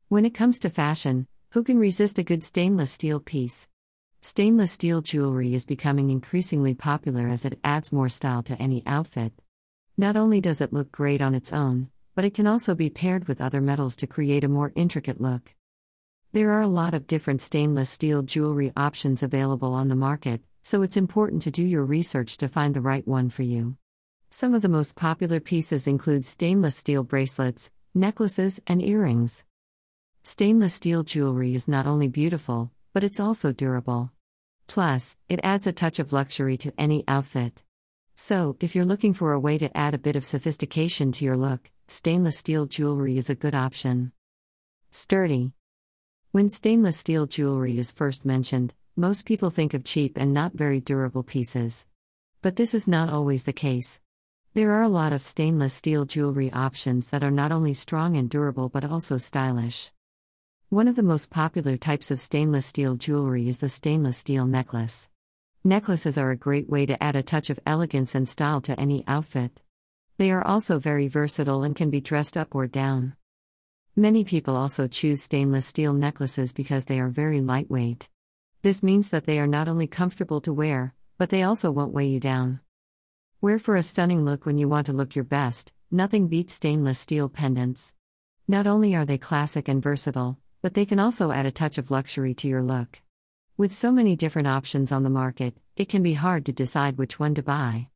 When it comes to fashion, who can resist a good stainless steel piece? Stainless steel jewelry is becoming increasingly popular as it adds more style to any outfit. Not only does it look great on its own, but it can also be paired with other metals to create a more intricate look. There are a lot of different stainless steel jewelry options available on the market, so it's important to do your research to find the right one for you. Some of the most popular pieces include stainless steel bracelets, necklaces, and earrings. Stainless steel jewelry is not only beautiful, but it's also durable. Plus, it adds a touch of luxury to any outfit. So, if you're looking for a way to add a bit of sophistication to your look, stainless steel jewelry is a good option. Sturdy. When stainless steel jewelry is first mentioned, most people think of cheap and not very durable pieces. But this is not always the case. There are a lot of stainless steel jewelry options that are not only strong and durable but also stylish. One of the most popular types of stainless steel jewelry is the stainless steel necklace. Necklaces are a great way to add a touch of elegance and style to any outfit. They are also very versatile and can be dressed up or down. Many people also choose stainless steel necklaces because they are very lightweight. This means that they are not only comfortable to wear, but they also won't weigh you down. Wear for a stunning look when you want to look your best. Nothing beats stainless steel pendants. Not only are they classic and versatile, but they can also add a touch of luxury to your look. With so many different options on the market, it can be hard to decide which one to buy.